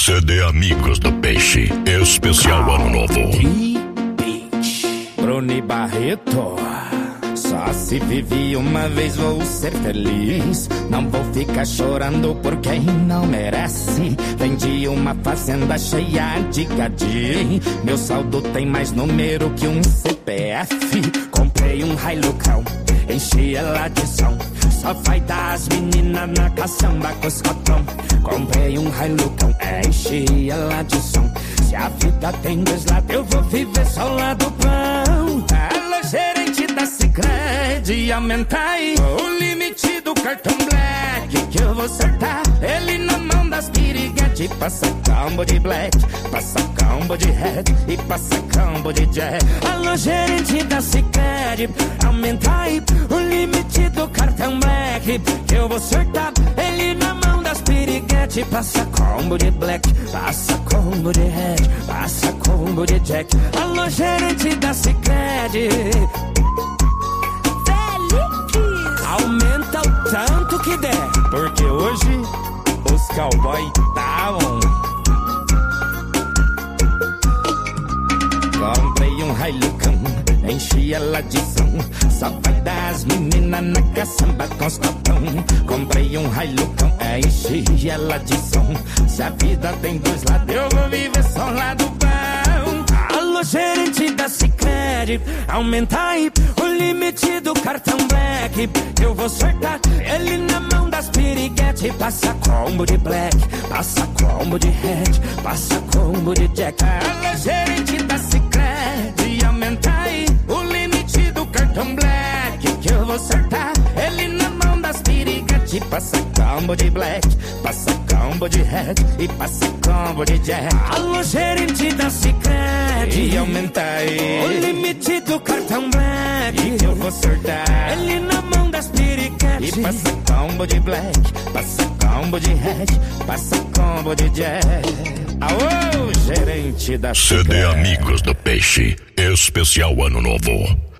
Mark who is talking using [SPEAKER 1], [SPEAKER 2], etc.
[SPEAKER 1] CD Amigos do Peixe, especial Ano Novo.
[SPEAKER 2] Bruni Barreto. Só se vive uma vez, vou ser feliz. Não vou ficar chorando por quem não merece. Vendi uma fazenda cheia de gadinho. Meu saldo tem mais número que um CPF. Comprei um Hilucão, enchi ela de som. Só vai dar as meninas na caçamba com os cotão. Comprei um Hilucão, enchi ela de som. Se a vida tem dois lados, eu vou viver só lá do pão. Alô, gerente da Sicredi, aumenta aí o limite do cartão Black, que eu vou acertar ele na mão das piriguete. Passa combo de Black, passa combo de Red e passa combo de Jack. Alô, gerente da Sicredi, aumenta aí o limite do cartão Black, que eu vou acertar ele na mão das piriguete. Passa combo de Black, passa combo de Red, passa combo de Jack. Alô, gerente da Sicredi, aumenta o tanto que der, porque hoje os cowboy tá on. Comprei um Hilucão, enchi ela de som. Só vai dar as meninas na caçamba com os copão. Comprei um Hilucão, enchi ela de som. Se a vida tem dois lados, eu vou viver só lá do pão. Alô, gerente da Sicredi, aumenta aí o limite do cartão Black, eu vou sortar ele na mão das piriguete. Passa combo de Black, passa combo de Red, passa combo de Jack. Alô, gerente da Sicredi, aumenta aí o limite do cartão Black, que eu vou sortar ele na mão das piriguete. Passa combo de Black, passa combo de Red e passa combo de Jack. Alô, gerente da Sicredi, aumenta aí o limite do cartão Black, que eu vou sortar ele na mão das piriguete. E passa combo de Black, passa combo de Red, passa combo de Jack. Aô, gerente da Sicredi.
[SPEAKER 1] CD Amigos do Peixe, especial Ano Novo.